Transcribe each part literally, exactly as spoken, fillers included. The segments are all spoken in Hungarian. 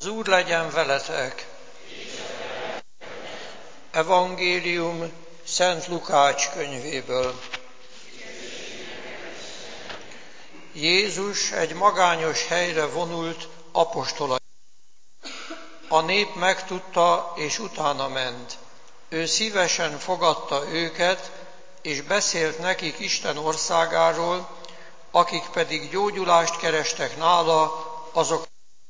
Úr legyen veletek! Evangélium Szent Lukács könyvéből. Jézus egy magányos helyre vonult apostolai. A nép megtudta, és utána ment. Ő szívesen fogadta őket, és beszélt nekik Isten országáról, akik pedig gyógyulást kerestek nála, azok.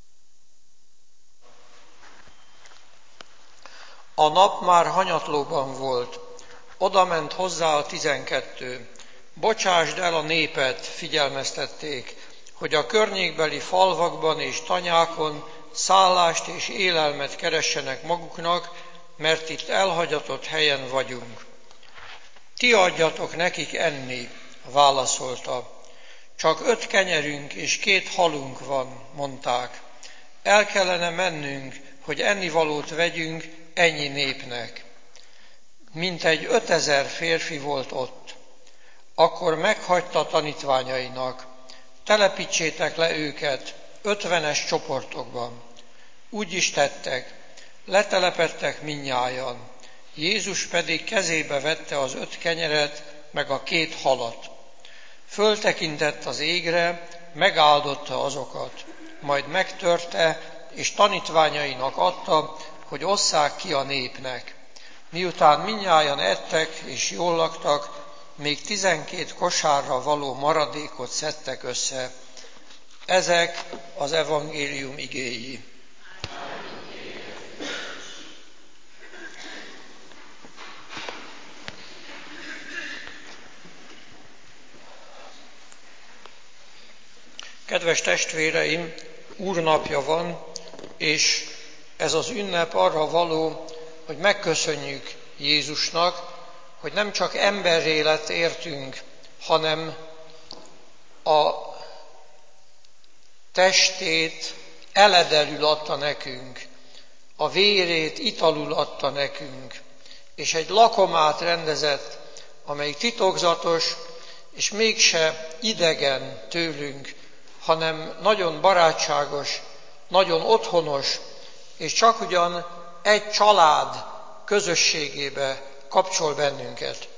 A nap már hanyatlóban volt. Oda ment hozzá a tizenkettő. Bocsásd el a népet, figyelmeztették, hogy a környékbeli falvakban és tanyákon szállást és élelmet keressenek maguknak, mert itt elhagyatott helyen vagyunk. Ti adjatok nekik enni, válaszolta. Csak öt kenyerünk és két halunk van, mondták. El kellene mennünk, hogy ennivalót vegyünk ennyi népnek. Mintegy ötezer férfi volt ott. Akkor meghagyta tanítványainak, telepítsétek le őket ötvenes csoportokban. Úgy is tettek, letelepedtek mindnyájan. Jézus pedig kezébe vette az öt kenyeret, meg a két halat. Föltekintett az égre, megáldotta azokat, majd megtörte, és tanítványainak adta, hogy osszák ki a népnek. Miután mindnyájan ettek és jól laktak, még tizenkét kosárra való maradékot szedtek össze. Ezek az evangélium igéi. Kedves testvéreim, Úrnapja van, és ez az ünnep arra való, hogy megköszönjük Jézusnak, hogy nem csak emberré lett értünk, hanem a testét eledelül adta nekünk, a vérét italul adta nekünk, és egy lakomát rendezett, amely titokzatos, és mégse idegen tőlünk, hanem nagyon barátságos, nagyon otthonos, és csak ugyan egy család közösségébe kapcsol bennünket.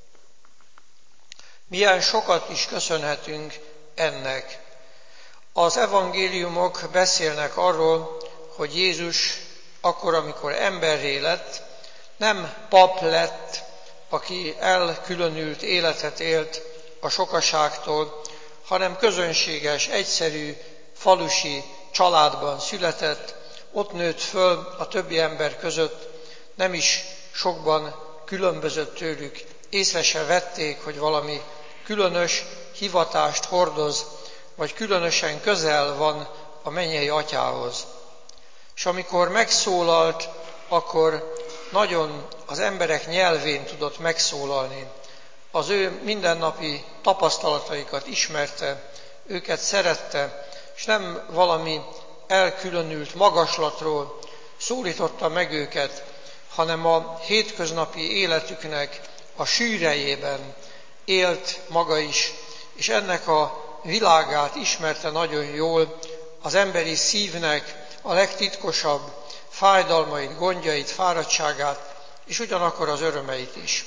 Milyen sokat is köszönhetünk ennek. Az evangéliumok beszélnek arról, hogy Jézus akkor, amikor emberré lett, nem pap lett, aki elkülönült életet élt a sokaságtól, hanem közönséges, egyszerű, falusi családban született, ott nőtt föl a többi ember között, nem is sokban különbözött tőlük, észre se vették, hogy valami különös hivatást hordoz, vagy különösen közel van a mennyei atyához. És amikor megszólalt, akkor nagyon az emberek nyelvén tudott megszólalni. Az ő mindennapi tapasztalataikat ismerte, őket szerette, és nem valami elkülönült magaslatról szólította meg őket, hanem a hétköznapi életüknek a sűrejében élt maga is, és ennek a világát ismerte nagyon jól, az emberi szívnek a legtitkosabb fájdalmait, gondjait, fáradtságát, és ugyanakkor az örömeit is.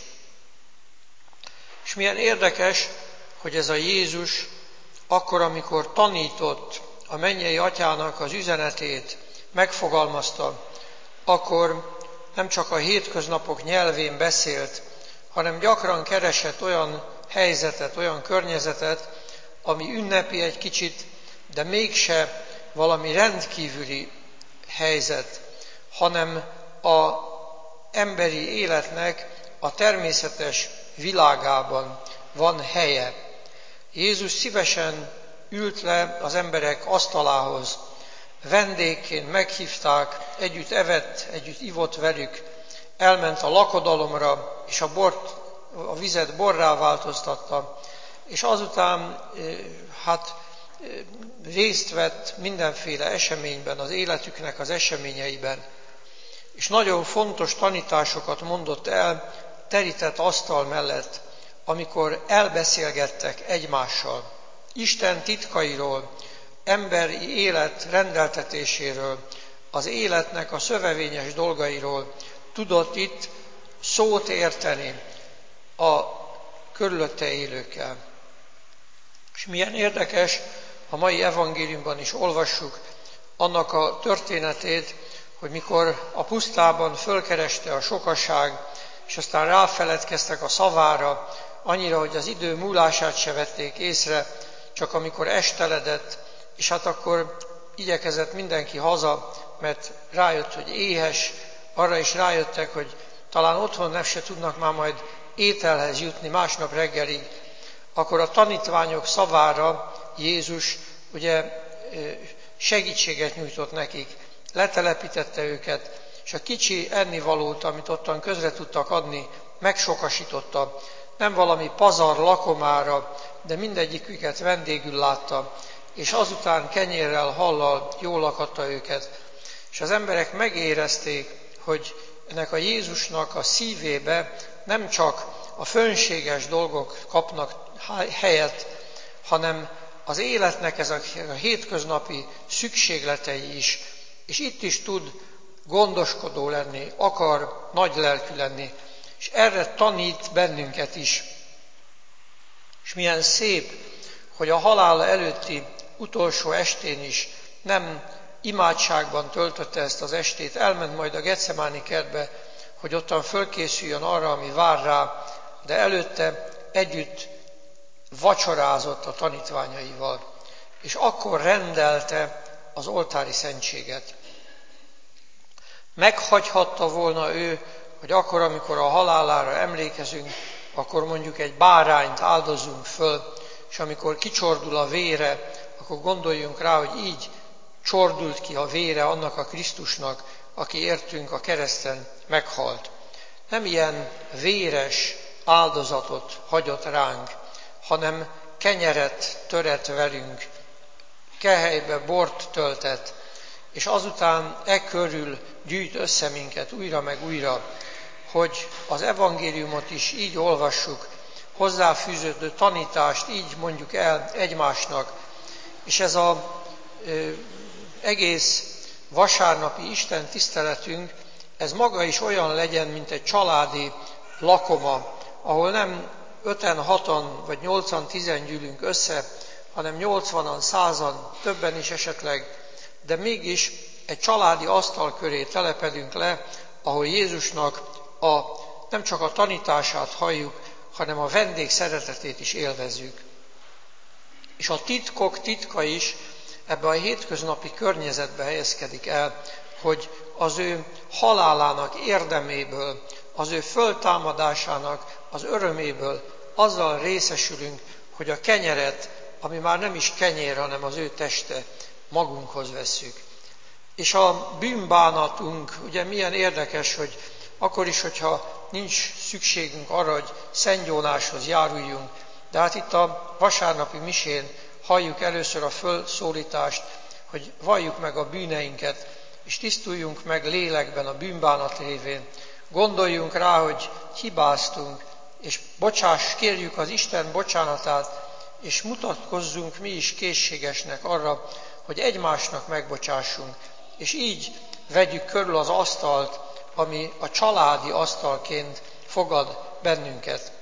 És milyen érdekes, hogy ez a Jézus akkor, amikor tanított, a mennyei atyának az üzenetét megfogalmazta, akkor nem csak a hétköznapok nyelvén beszélt, hanem gyakran keresett olyan helyzetet, olyan környezetet, ami ünnepi egy kicsit, de mégse valami rendkívüli helyzet, hanem az emberi életnek a természetes világában van helye. Jézus szívesen ült le az emberek asztalához, vendégként meghívták, együtt evett, együtt ivott velük, elment a lakodalomra, és a, bort, a vizet borrá változtatta, és azután hát részt vett mindenféle eseményben, az életüknek az eseményeiben. És nagyon fontos tanításokat mondott el terített asztal mellett, amikor elbeszélgettek egymással. Isten titkairól, emberi élet rendeltetéséről, az életnek a szövevényes dolgairól tudott itt szót érteni a körülötte élőkkel. És milyen érdekes, a mai evangéliumban is olvassuk annak a történetét, hogy mikor a pusztában fölkereste a sokaság, és aztán ráfeledkeztek a szavára, annyira, hogy az idő múlását se vették észre, csak amikor esteledett, és hát akkor igyekezett mindenki haza, mert rájött, hogy éhes, arra is rájöttek, hogy talán otthon nem se tudnak már majd ételhez jutni másnap reggelig, akkor a tanítványok szavára Jézus ugye segítséget nyújtott nekik, letelepítette őket, és a kicsi ennivalót, amit ottan közre tudtak adni, megsokasította. Nem valami pazar lakomára, de mindegyiküket vendégül látta, és azután kenyérrel, hallal jól lakadta őket. És az emberek megérezték, hogy ennek a Jézusnak a szívébe nem csak a fönséges dolgok kapnak helyet, hanem az életnek ez a hétköznapi szükségletei is, és itt is tud gondoskodó lenni, akar nagy lelkű lenni, és erre tanít bennünket is. És milyen szép, hogy a halála előtti utolsó estén is nem imádságban töltötte ezt az estét, elment majd a Getsemáni kertbe, hogy ottan fölkészüljön arra, ami vár rá, de előtte együtt vacsorázott a tanítványaival, és akkor rendelte az oltári szentséget. Meghagyhatta volna ő, hogy akkor, amikor a halálára emlékezünk, akkor mondjuk egy bárányt áldozzunk föl, és amikor kicsordul a vére, akkor gondoljunk rá, hogy így csordult ki a vére annak a Krisztusnak, aki értünk a kereszten meghalt. Nem ilyen véres áldozatot hagyott ránk, hanem kenyeret törett velünk, kehelybe bort töltett, és azután e körül gyűjt össze minket újra meg újra, hogy az evangéliumot is így olvassuk, hozzáfűződő tanítást így mondjuk el egymásnak, és ez az egész vasárnapi Isten tiszteletünk, ez maga is olyan legyen, mint egy családi lakoma, ahol nem öten, hatan vagy nyolcan, tizen gyűlünk össze, hanem nyolcvanan, százan, többen is esetleg, de mégis egy családi asztal köré telepedünk le, ahol Jézusnak a, nem csak a tanítását halljuk, hanem a vendég szeretetét is élvezzük. És a titkok titka is ebbe a hétköznapi környezetbe helyezkedik el, hogy az ő halálának érdeméből, az ő föltámadásának az öröméből azzal részesülünk, hogy a kenyeret, ami már nem is kenyér, hanem az ő teste, magunkhoz vesszük. És a bűnbánatunk, ugye milyen érdekes, hogy akkor is, hogyha nincs szükségünk arra, hogy szentgyónáshoz járuljunk, de hát itt a vasárnapi misén halljuk először a fölszólítást, hogy valljuk meg a bűneinket, és tisztuljunk meg lélekben a bűnbánat révén. Gondoljunk rá, hogy hibáztunk, és bocsáss, kérjük az Isten bocsánatát, és mutatkozzunk mi is készségesnek arra, hogy egymásnak megbocsássunk, és így vegyük körül az asztalt, ami a családi asztalként fogad bennünket.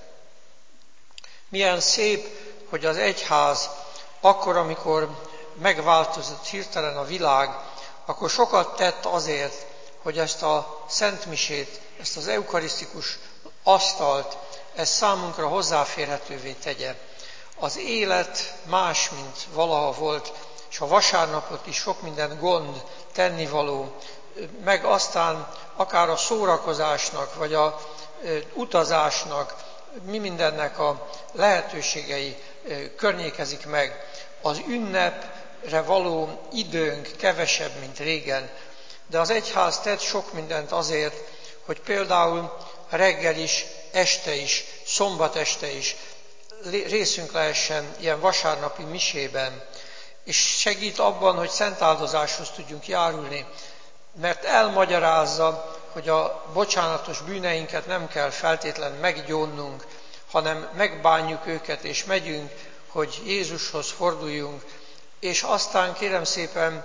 Milyen szép, hogy az egyház akkor, amikor megváltozott hirtelen a világ, akkor sokat tett azért, hogy ezt a szentmisét, ezt az eukarisztikus asztalt, ezt számunkra hozzáférhetővé tegye. Az élet más, mint valaha volt, és a vasárnapot is sok minden gond, tennivaló, meg aztán akár a szórakozásnak, vagy a utazásnak, mi mindennek a lehetőségei környékezik meg. Az ünnepre való időnk kevesebb, mint régen, de az egyház tett sok mindent azért, hogy például reggel is, este is, szombat este is részünk lehessen ilyen vasárnapi misében, és segít abban, hogy szentáldozáshoz tudjunk járulni, mert elmagyarázza, hogy a bocsánatos bűneinket nem kell feltétlen meggyónnunk, hanem megbánjuk őket, és megyünk, hogy Jézushoz forduljunk, és aztán kérem szépen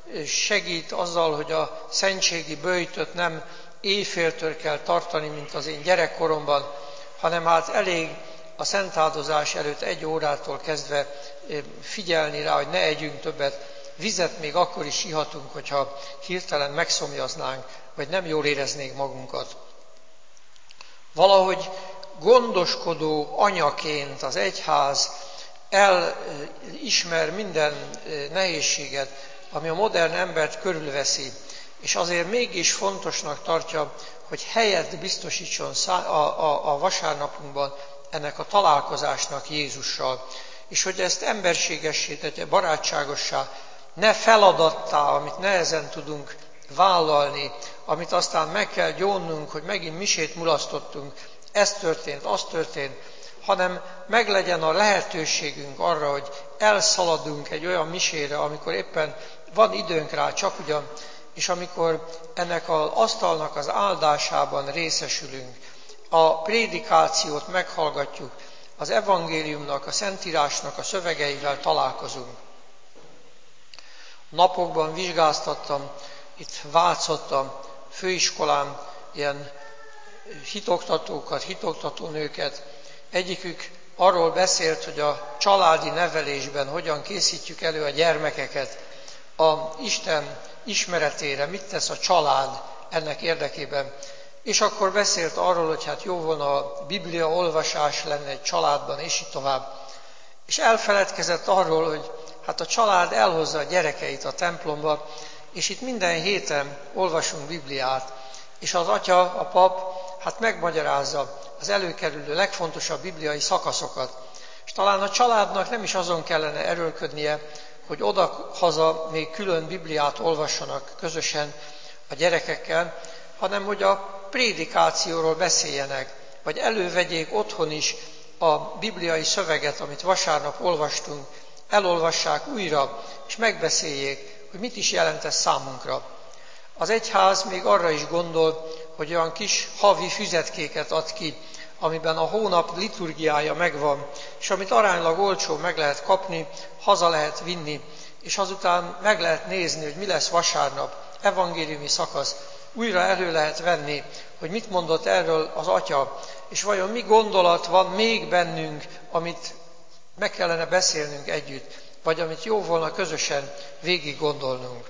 segít azzal, hogy a szentségi böjtöt nem éjféltől kell tartani, mint az én gyerekkoromban, hanem hát elég a szentáldozás előtt egy órától kezdve figyelni rá, hogy ne együnk többet. Vizet még akkor is ihatunk, hogyha hirtelen megszomjaznánk, vagy nem jól éreznénk magunkat. Valahogy gondoskodó anyaként az egyház elismer minden nehézséget, ami a modern embert körülveszi, és azért mégis fontosnak tartja, hogy helyet biztosítson a, a, a vasárnapunkban ennek a találkozásnak Jézussal, és hogy ezt emberségessé tegye, barátságossá, ne feladattá, amit nehezen tudunk vállalni, amit aztán meg kell gyónnunk, hogy megint misét mulasztottunk, ez történt, az történt, hanem meglegyen a lehetőségünk arra, hogy elszaladunk egy olyan misére, amikor éppen van időnk rá, csak ugyan, és amikor ennek az asztalnak az áldásában részesülünk, a prédikációt meghallgatjuk, az evangéliumnak, a Szentírásnak a szövegeivel találkozunk. Napokban vizsgáztattam, itt Vácottam, főiskolán ilyen hitoktatókat, hitoktatónőket. Egyikük arról beszélt, hogy a családi nevelésben hogyan készítjük elő a gyermekeket a Isten ismeretére, mit tesz a család ennek érdekében. És akkor beszélt arról, hogy hát jó volna a Biblia olvasás lenne egy családban, és így tovább. És elfeledkezett arról, hogy hát a család elhozza a gyerekeit a templomba, és itt minden héten olvasunk Bibliát, és az atya, a pap, hát megmagyarázza az előkerülő legfontosabb bibliai szakaszokat. És talán a családnak nem is azon kellene erőlködnie, hogy oda-haza még külön Bibliát olvassanak közösen a gyerekekkel, hanem hogy a prédikációról beszéljenek, vagy elővegyék otthon is a bibliai szöveget, amit vasárnap olvastunk, elolvassák újra, és megbeszéljék, hogy mit is jelent ez számunkra. Az egyház még arra is gondol, hogy olyan kis havi füzetkéket ad ki, amiben a hónap liturgiája megvan, és amit aránylag olcsó meg lehet kapni, haza lehet vinni, és azután meg lehet nézni, hogy mi lesz vasárnap, evangéliumi szakasz, újra elő lehet venni, hogy mit mondott erről az atya, és vajon mi gondolat van még bennünk, amit meg kellene beszélnünk együtt, vagy amit jó volna közösen végig gondolnunk.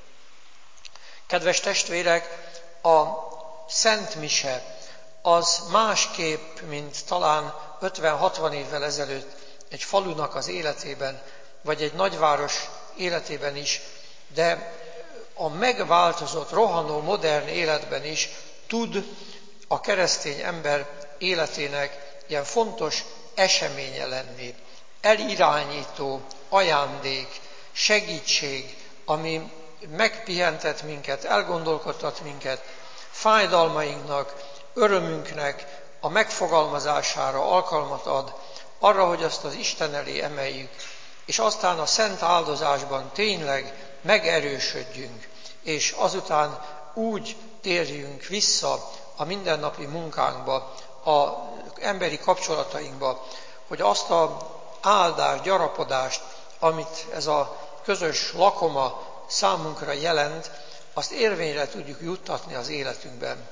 Kedves testvérek, a Szent Mise az másképp, mint talán ötven-hatvan évvel ezelőtt egy falunak az életében, vagy egy nagyváros életében is, de a megváltozott, rohanó modern életben is tud a keresztény ember életének ilyen fontos eseménye lenni. Elirányító ajándék, segítség, ami megpihentet minket, elgondolkodtat minket, fájdalmainknak, örömünknek a megfogalmazására alkalmat ad, arra, hogy azt az Isten elé emeljük, és aztán a szent áldozásban tényleg megerősödjünk, és azután úgy térjünk vissza a mindennapi munkánkba, az emberi kapcsolatainkba, hogy azt az áldást, gyarapodást, amit ez a közös lakoma számunkra jelent, azt érvényre tudjuk juttatni az életünkben.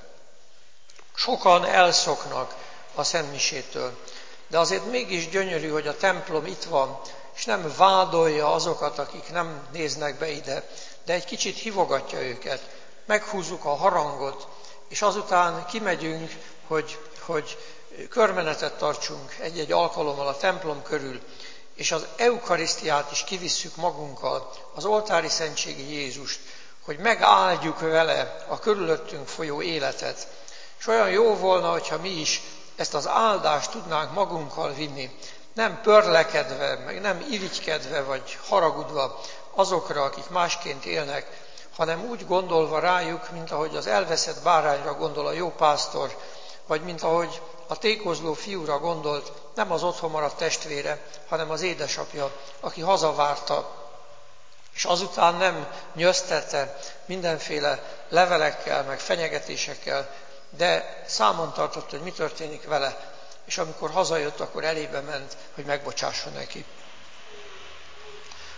Sokan elszoknak a szentmisétől, de azért mégis gyönyörű, hogy a templom itt van, és nem vádolja azokat, akik nem néznek be ide, de egy kicsit hívogatja őket, meghúzzuk a harangot, és azután kimegyünk, hogy, hogy körmenetet tartsunk egy-egy alkalommal a templom körül, és az eukarisztiát is kivisszük magunkkal, az oltári szentségi Jézust, hogy megáldjuk vele a körülöttünk folyó életet. És olyan jó volna, hogyha mi is ezt az áldást tudnánk magunkkal vinni, nem pörlekedve, meg nem irigykedve vagy haragudva azokra, akik másként élnek, hanem úgy gondolva rájuk, mint ahogy az elveszett bárányra gondol a jó pásztor, vagy mint ahogy a tékozló fiúra gondolt, nem az otthon maradt testvére, hanem az édesapja, aki hazavárta, és azután nem nyöztette mindenféle levelekkel, meg fenyegetésekkel, de számon tartott, hogy mi történik vele, és amikor hazajött, akkor elébe ment, hogy megbocsásson neki.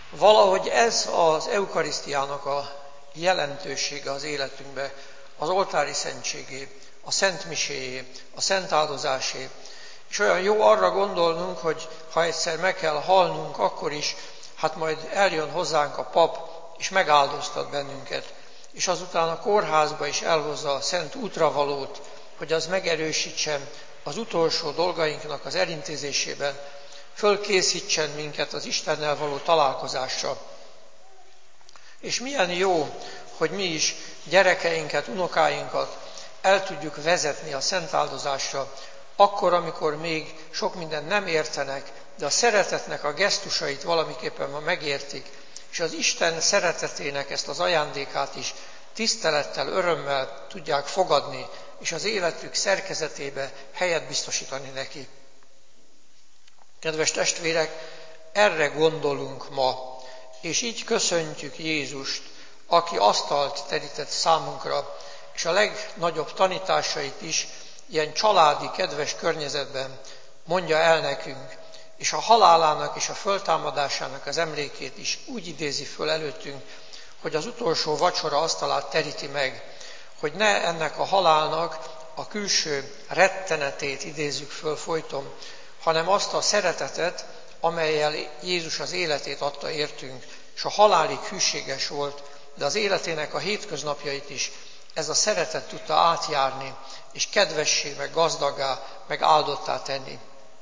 Valahogy ez az eukarisztiának a jelentősége az életünkben, az oltári szentségé, a szentmiséjé, a szent áldozásé. És olyan jó arra gondolnunk, hogy ha egyszer meg kell halnunk, akkor is, hát majd eljön hozzánk a pap, és megáldoztat bennünket. És azután a kórházba is elhozza a szent útravalót, hogy az megerősítsen az utolsó dolgainknak az elintézésében, fölkészítsen minket az Istennel való találkozásra. És milyen jó, hogy mi is gyerekeinket, unokáinkat el tudjuk vezetni a szent áldozásra, akkor, amikor még sok mindent nem értenek, de a szeretetnek a gesztusait valamiképpen ma megértik, és az Isten szeretetének ezt az ajándékát is tisztelettel, örömmel tudják fogadni, és az életük szerkezetébe helyet biztosítani neki. Kedves testvérek, erre gondolunk ma, és így köszöntjük Jézust, aki asztalt terített számunkra, és a legnagyobb tanításait is ilyen családi, kedves környezetben mondja el nekünk, és a halálának és a föltámadásának az emlékét is úgy idézi föl előttünk, hogy az utolsó vacsora asztalát teríti meg, hogy ne ennek a halálnak a külső rettenetét idézzük föl folyton, hanem azt a szeretetet, amellyel Jézus az életét adta értünk, és a halálig hűséges volt, de az életének a hétköznapjait is ez a szeretet tudta átjárni, és kedvessé, meg gazdaggá, meg áldottá tenni.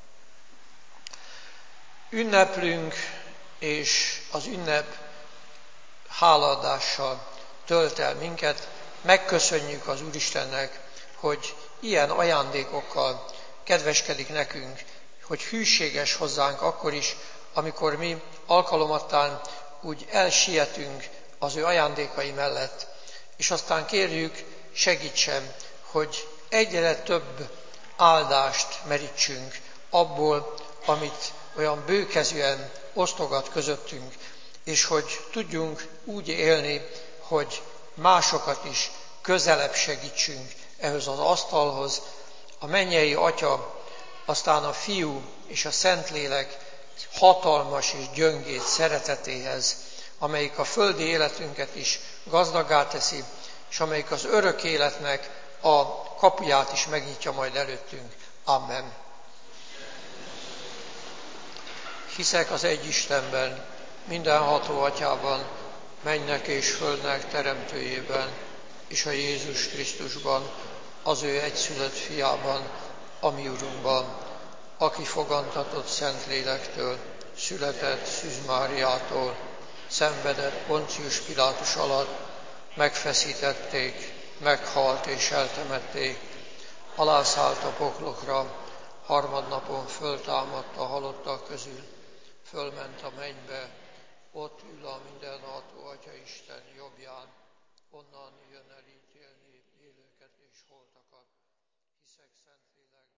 Ünneplünk, és az ünnep hálaadással tölt el minket, megköszönjük az Úristennek, hogy ilyen ajándékokkal kedveskedik nekünk, hogy hűséges hozzánk akkor is, amikor mi alkalomattán úgy elsietünk az ő ajándékai mellett, és aztán kérjük, segítsen, hogy egyre több áldást merítsünk abból, amit olyan bőkezűen osztogat közöttünk, és hogy tudjunk úgy élni, hogy másokat is közelebb segítsünk ehhez az asztalhoz, a mennyei Atya, aztán a Fiú és a Szentlélek hatalmas és gyöngéd szeretetéhez, amelyik a földi életünket is gazdaggá teszi, és amelyik az örök életnek a kapuját is megnyitja majd előttünk. Amen. Hiszek az egy Istenben, mindenható Atyában, mennek és földnek teremtőjében, és a Jézus Krisztusban, az ő egyszülött fiában, a mi Urunkban, aki fogantatott Szentlélektől, született Szűz Máriától, szenvedett Poncius Pilátus alatt, megfeszítették, meghalt és eltemették, alászállt a poklokra, harmadnapon föltámadt a halottak közül, fölment a mennybe, ott ül a mindenható Atya Isten jobbján, onnan jön el ítélni élőket és holtakat. Hiszek Szentlélekben.